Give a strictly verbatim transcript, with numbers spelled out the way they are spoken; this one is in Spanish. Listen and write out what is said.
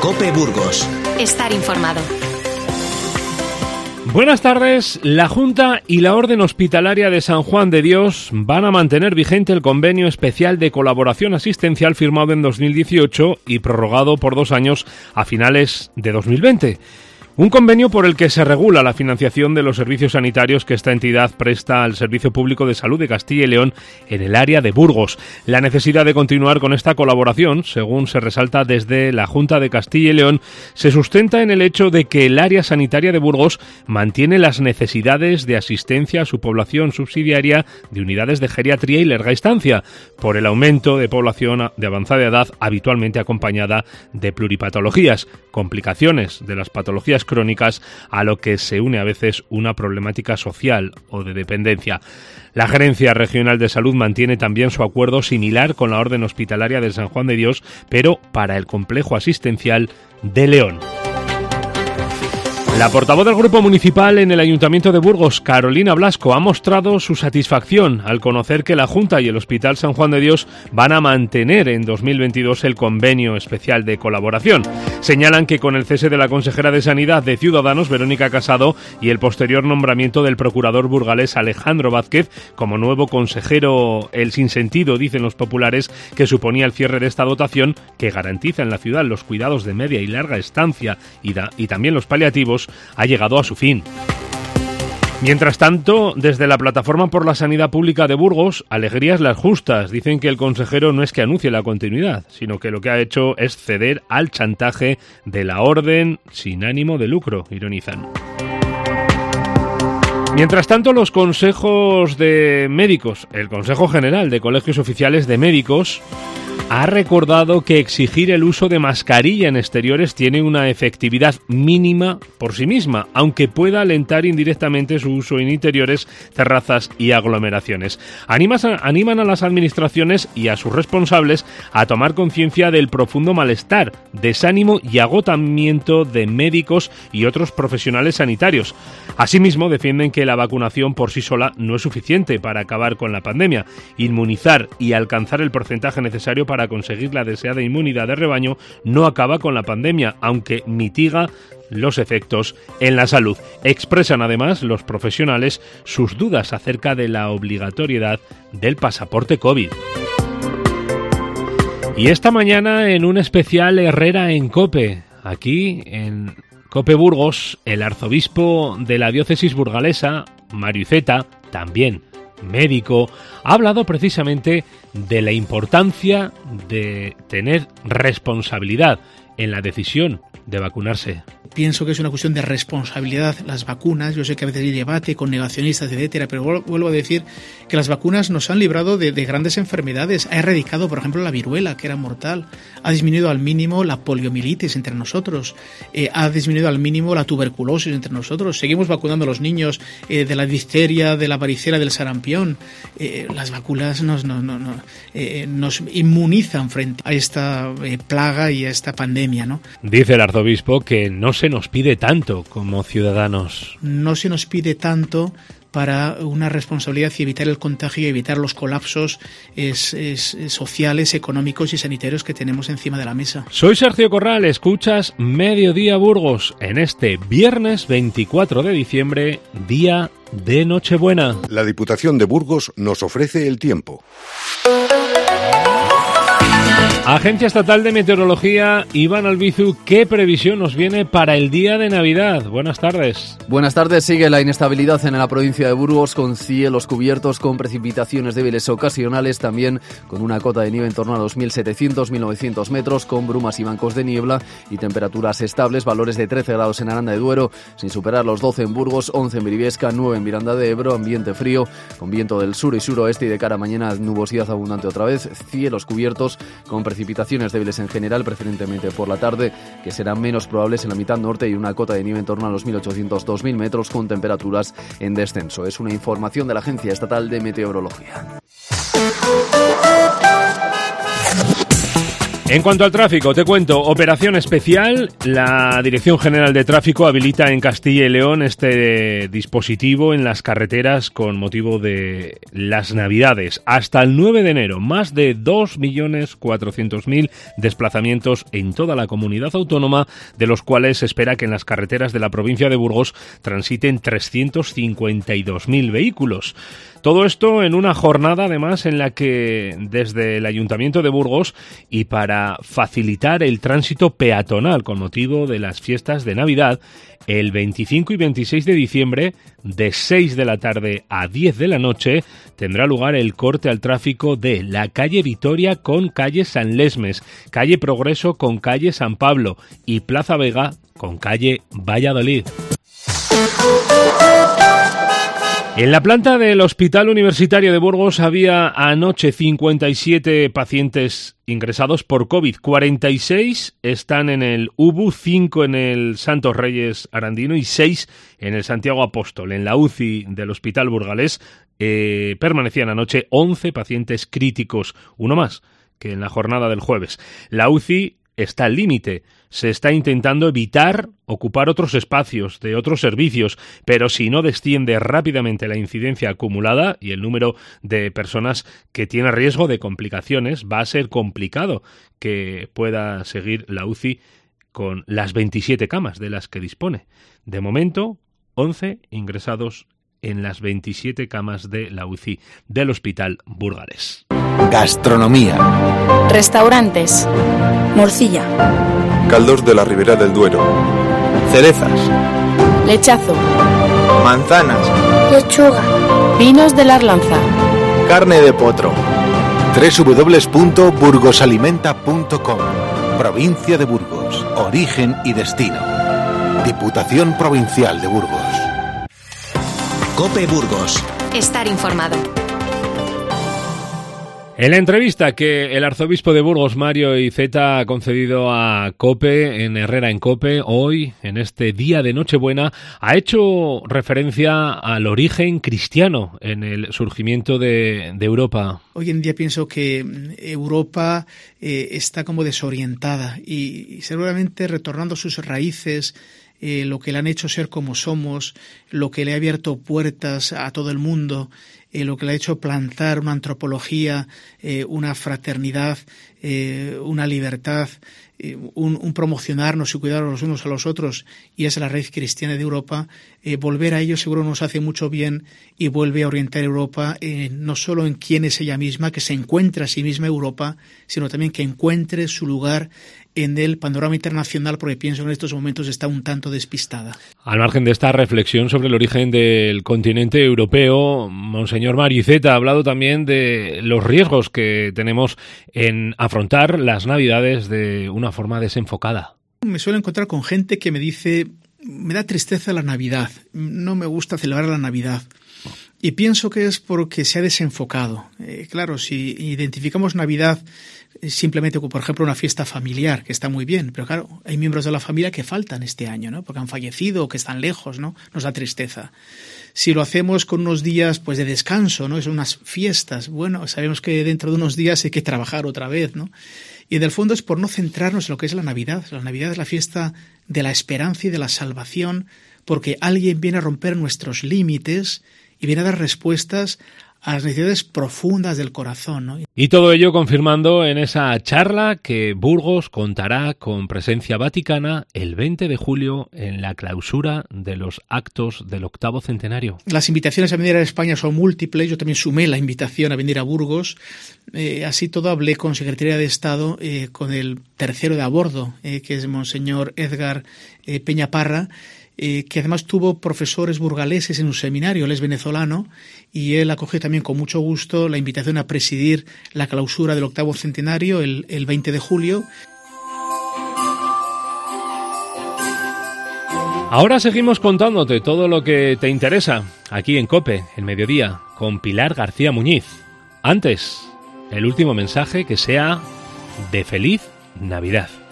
COPE Burgos. Estar informado. Buenas tardes. La Junta y la Orden Hospitalaria de San Juan de Dios van a mantener vigente el convenio especial de colaboración asistencial firmado en dos mil dieciocho y prorrogado por dos años a finales de dos mil veinte. Un convenio por el que se regula la financiación de los servicios sanitarios que esta entidad presta al Servicio Público de Salud de Castilla y León en el área de Burgos. La necesidad de continuar con esta colaboración, según se resalta desde la Junta de Castilla y León, se sustenta en el hecho de que el área sanitaria de Burgos mantiene las necesidades de asistencia a su población subsidiaria de unidades de geriatría y larga estancia, por el aumento de población de avanzada edad habitualmente acompañada de pluripatologías, complicaciones de las patologías crónicas, a lo que se une a veces una problemática social o de dependencia. La Gerencia Regional de Salud mantiene también su acuerdo similar con la Orden Hospitalaria de San Juan de Dios, pero para el complejo asistencial de León. La portavoz del Grupo Municipal en el Ayuntamiento de Burgos, Carolina Blasco, ha mostrado su satisfacción al conocer que la Junta y el Hospital San Juan de Dios van a mantener en dos mil veintidós el convenio especial de colaboración. Señalan que con el cese de la consejera de Sanidad de Ciudadanos, Verónica Casado, y el posterior nombramiento del procurador burgalés Alejandro Vázquez como nuevo consejero, el sinsentido, dicen los populares, que suponía el cierre de esta dotación que garantiza en la ciudad los cuidados de media y larga estancia y, da, y también los paliativos, ha llegado a su fin. Mientras tanto, desde la Plataforma por la Sanidad Pública de Burgos, alegrías las justas. Dicen que el consejero no es que anuncie la continuidad, sino que lo que ha hecho es ceder al chantaje de la orden sin ánimo de lucro, ironizan. Mientras tanto, los consejos de médicos, el Consejo General de Colegios Oficiales de Médicos, ha recordado que exigir el uso de mascarilla en exteriores tiene una efectividad mínima por sí misma, aunque pueda alentar indirectamente su uso en interiores, terrazas y aglomeraciones. Animan a las administraciones y a sus responsables a tomar conciencia del profundo malestar, desánimo y agotamiento de médicos y otros profesionales sanitarios. Asimismo, defienden que la vacunación por sí sola no es suficiente para acabar con la pandemia. Inmunizar y alcanzar el porcentaje necesario para para conseguir la deseada inmunidad de rebaño no acaba con la pandemia, aunque mitiga los efectos en la salud. Expresan además los profesionales sus dudas acerca de la obligatoriedad del pasaporte COVID. Y esta mañana en un especial Herrera en COPE, aquí en COPE Burgos, el arzobispo de la diócesis burgalesa, Mario Iceta, también médico, ha hablado precisamente de la importancia de tener responsabilidad en la decisión de vacunarse. Pienso que es una cuestión de responsabilidad las vacunas. Yo sé que a veces hay debate con negacionistas, etcétera, pero vuelvo a decir que las vacunas nos han librado de, de grandes enfermedades. Ha erradicado, por ejemplo, la viruela, que era mortal. Ha disminuido al mínimo la poliomielitis entre nosotros. Eh, ha disminuido al mínimo la tuberculosis entre nosotros. Seguimos vacunando a los niños eh, de la difteria, de la varicela, del sarampión. Eh, las vacunas nos, no, no, no, eh, nos inmunizan frente a esta eh, plaga y a esta pandemia, ¿no? Dice el arzobispo que no se nos pide tanto como ciudadanos. No se nos pide tanto para una responsabilidad y evitar el contagio y evitar los colapsos es, es, es sociales, económicos y sanitarios que tenemos encima de la mesa. Soy Sergio Corral, escuchas Mediodía Burgos en este viernes veinticuatro de diciembre, día de Nochebuena. La Diputación de Burgos nos ofrece el tiempo. Agencia Estatal de Meteorología, Iván Albizu, ¿qué previsión nos viene para el día de Navidad? Buenas tardes. Buenas tardes. Sigue la inestabilidad en la provincia de Burgos, con cielos cubiertos, con precipitaciones débiles ocasionales, también con una cota de nieve en torno a dos mil setecientos a mil novecientos metros, con brumas y bancos de niebla y temperaturas estables, valores de trece grados en Aranda de Duero, sin superar los doce en Burgos, once en Briviesca, nueve en Miranda de Ebro, ambiente frío, con viento del sur y suroeste y de cara a mañana nubosidad abundante otra vez, cielos cubiertos, con precipitaciones débiles en general, preferentemente por la tarde, que serán menos probables en la mitad norte y una cota de nieve en torno a los mil ochocientos a dos mil metros con temperaturas en descenso. Es una información de la Agencia Estatal de Meteorología. En cuanto al tráfico, te cuento, operación especial. La Dirección General de Tráfico habilita en Castilla y León este dispositivo en las carreteras con motivo de las Navidades. Hasta el nueve de enero, más de dos millones cuatrocientos mil desplazamientos en toda la comunidad autónoma, de los cuales se espera que en las carreteras de la provincia de Burgos transiten trescientos cincuenta y dos mil vehículos. Todo esto en una jornada, además, en la que desde el Ayuntamiento de Burgos y para facilitar el tránsito peatonal con motivo de las fiestas de Navidad, el veinticinco y veintiséis de diciembre, de seis de la tarde a diez de la noche, tendrá lugar el corte al tráfico de la calle Vitoria con calle San Lesmes, calle Progreso con calle San Pablo y Plaza Vega con calle Valladolid. En la planta del Hospital Universitario de Burgos había anoche cincuenta y siete pacientes ingresados por COVID. cuarenta y seis están en el U B U, cinco en el Santos Reyes Arandino y seis en el Santiago Apóstol. En la U C I del Hospital Burgalés eh, permanecían anoche once pacientes críticos, uno más que en la jornada del jueves. La U C I está al límite. Se está intentando evitar ocupar otros espacios de otros servicios, pero si no desciende rápidamente la incidencia acumulada y el número de personas que tiene riesgo de complicaciones, va a ser complicado que pueda seguir la U C I con las veintisiete camas de las que dispone. De momento, once ingresados en las veintisiete camas de la U C I del Hospital Burgalés. Gastronomía. Restaurantes. Morcilla. Caldos de la Ribera del Duero. Cerezas. Lechazo. Manzanas. Lechuga. Vinos de la Arlanza. Carne de potro. doble u doble u doble u punto burgosalimenta punto com. Provincia de Burgos. Origen y destino. Diputación Provincial de Burgos. COPE Burgos. Estar informado. En la entrevista que el arzobispo de Burgos, Mario Iceta, ha concedido a COPE, en Herrera en COPE, hoy, en este día de Nochebuena, ha hecho referencia al origen cristiano en el surgimiento de, de Europa. Hoy en día pienso que Europa eh, está como desorientada y, y seguramente retornando a sus raíces, eh, lo que le han hecho ser como somos, lo que le ha abierto puertas a todo el mundo, Eh, lo que le ha hecho plantar una antropología, eh, una fraternidad, eh, una libertad, eh, un, un promocionarnos y cuidar los unos a los otros, y es la raíz cristiana de Europa. Eh, volver a ello seguro nos hace mucho bien y vuelve a orientar Europa eh, no solo en quién es ella misma, que se encuentra a sí misma Europa, sino también que encuentre su lugar en el panorama internacional, porque pienso que en estos momentos está un tanto despistada. Al margen de esta reflexión sobre el origen del continente europeo, Monseñor Mario Iceta ha hablado también de los riesgos que tenemos en afrontar las Navidades de una forma desenfocada. Me suelo encontrar con gente que me dice, me da tristeza la Navidad, no me gusta celebrar la Navidad. Y pienso que es porque se ha desenfocado. Eh, claro, si identificamos Navidad simplemente como, por ejemplo, una fiesta familiar, que está muy bien, pero claro, hay miembros de la familia que faltan este año, ¿no? Porque han fallecido o que están lejos, ¿no? Nos da tristeza. Si lo hacemos con unos días pues de descanso, ¿no? Son unas fiestas, bueno, sabemos que dentro de unos días hay que trabajar otra vez, ¿no? Y en el fondo es por no centrarnos en lo que es la Navidad. La Navidad es la fiesta de la esperanza y de la salvación, porque alguien viene a romper nuestros límites y viene a dar respuestas a las necesidades profundas del corazón, ¿no? Y todo ello confirmando en esa charla que Burgos contará con presencia vaticana el veinte de julio en la clausura de los actos del octavo centenario. Las invitaciones a venir a España son múltiples. Yo también sumé la invitación a venir a Burgos. Eh, así todo hablé con Secretaría de Estado, eh, con el tercero de a bordo, eh, que es Monseñor Edgar eh, Peñaparra, Eh, que además tuvo profesores burgaleses en un seminario, él es venezolano, y él acogió también con mucho gusto la invitación a presidir la clausura del octavo centenario el, el veinte de julio. Ahora seguimos contándote todo lo que te interesa aquí en COPE, el mediodía, con Pilar García Muñiz. Antes, el último mensaje que sea de feliz Navidad.